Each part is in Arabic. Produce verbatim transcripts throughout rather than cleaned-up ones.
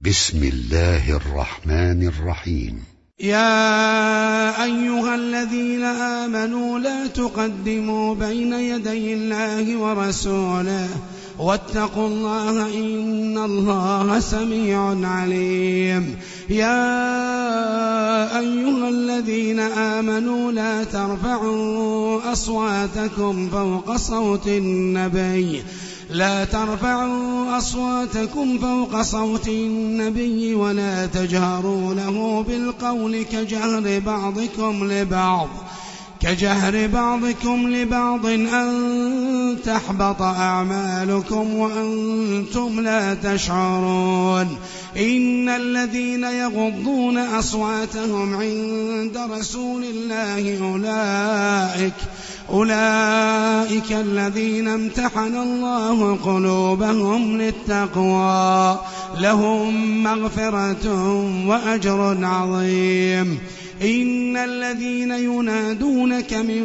بسم الله الرحمن الرحيم. يا أيها الذين آمنوا لا تقدموا بين يدي الله ورسوله واتقوا الله إن الله سميع عليم. يا أيها الذين آمنوا لا ترفعوا أصواتكم فوق صوت النبي لا ترفعوا أصواتكم فوق صوت النبي ولا تجهروا له بالقول كجهر بعضكم لبعض كجهر بعضكم لبعض أن تحبط أعمالكم وأنتم لا تشعرون. إن الذين يغضون أصواتهم عند رسول الله أولئك أولئك الذين امتحن الله قلوبهم للتقوى لهم مغفرة وأجر عظيم. إن الذين ينادونك من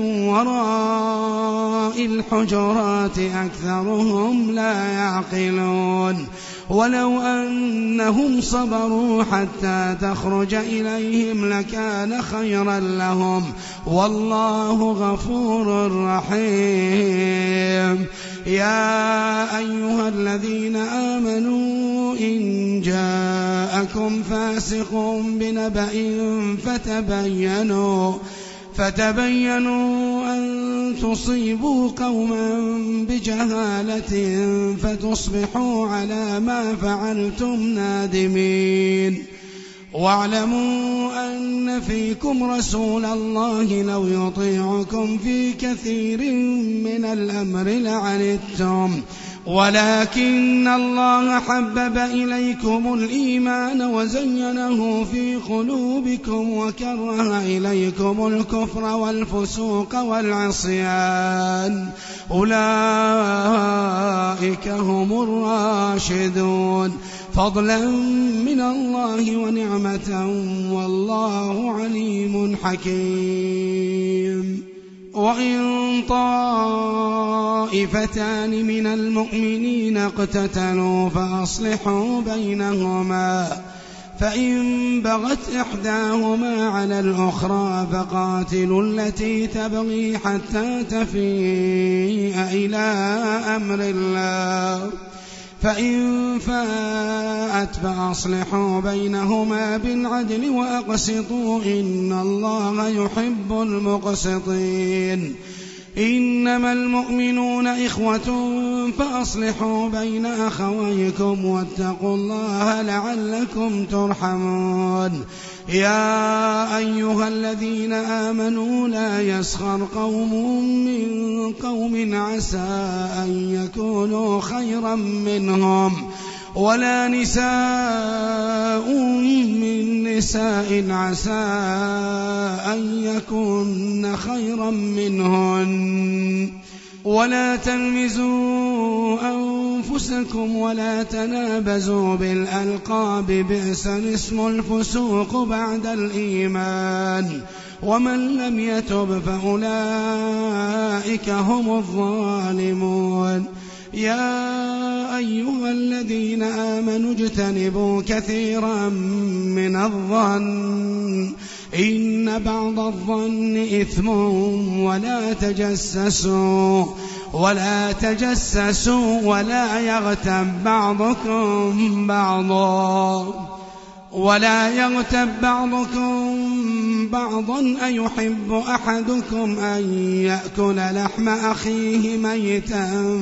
وراء الحجرات أكثرهم لا يعقلون. ولو أنهم صبروا حتى تخرج إليهم لكان خيرا لهم والله غفور رحيم. يا أيها الذين آمنوا إن جاءكم فاسق بنبأ فتبينوا فتبينوا أن تصيبوا قوما بجهالة فتصبحوا على ما فعلتم نادمين. واعلموا أن فيكم رسول الله لو يطيعكم في كثير من الأمر لعنتم ولكن الله حبب إليكم الإيمان وزينه في قلوبكم وكره إليكم الكفر والفسوق والعصيان أولئك هم الراشدون فضلا من الله ونعمة والله عليم حكيم. وإن طائفتان من المؤمنين اقتتلوا فأصلحوا بينهما فإن بغت إحداهما على الأخرى فقاتلوا التي تبغي حتى تفيء إلى أمر الله فإن فاءت فأصلحوا بينهما بالعدل وأقسطوا إن الله يحب المقسطين. إنما المؤمنون إخوة فأصلحوا بين أخويكم واتقوا الله لعلكم ترحمون. يا أيها الذين آمنوا لا يسخر قوم من قوم عسى أن يكونوا خيرا منهم ولا نساء من نساء عسى أن يكون خيرا منهن ولا تلمزوا أنفسكم ولا تنابزوا بالألقاب بئس الاسم الفسوق بعد الإيمان ومن لم يتب فأولئك هم الظالمون. يا أيها الذين آمنوا اجتنبوا كثيرا من الظن إن بعض الظن إثم ولا تجسسوا ولا تجسسوا ولا يغتب بعضكم بعضا ولا يغتب بعضكم بعضا أيحب أحدكم أن يأكل لحم أخيه ميتا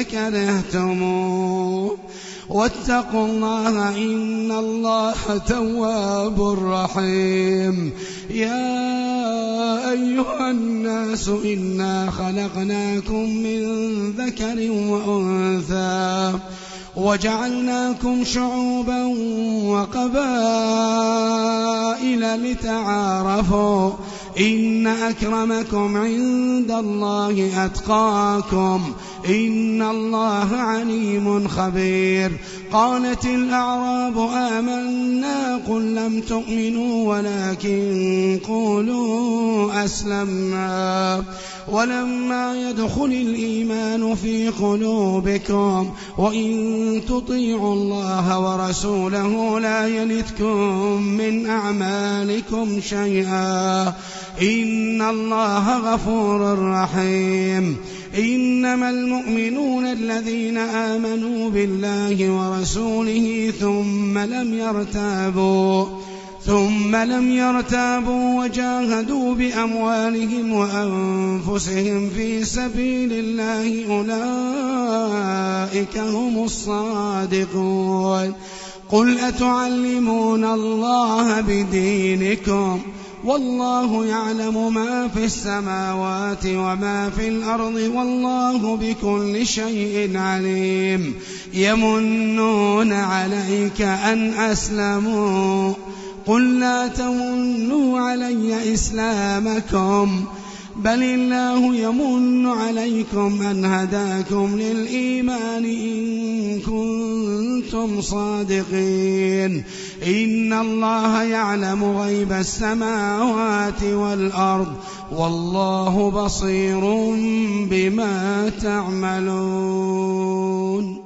فكرهتموه واتقوا الله إن الله تواب رحيم. يا أيها الناس إنا خلقناكم من ذكر وأنثى وجعلناكم شعوبا وقبائل لتعارفوا إن أكرمكم عند الله أتقاكم إن الله عليم خبير. قالت الأعراب آمنا قل لم تؤمنوا ولكن قولوا أسلمنا ولما يدخل الإيمان في قلوبكم وإن تطيعوا الله ورسوله لا يلتكم من أعمالكم شيئا إن الله غفور رحيم. إنما المؤمنون الذين آمنوا بالله ورسوله ثم لم يرتابوا ثم لم يرتابوا وجاهدوا بأموالهم وأنفسهم في سبيل الله أولئك هم الصادقون. قل أتعلمون الله بدينكم والله يعلم ما في السماوات وما في الأرض والله بكل شيء عليم. يمنون عليك أن أسلموا قل لا تمنوا علي إسلامكم بل الله يمن عليكم أن هداكم للإيمان إن كنتم صادقين. إن الله يعلم غيب السماوات والأرض والله بصير بما تعملون.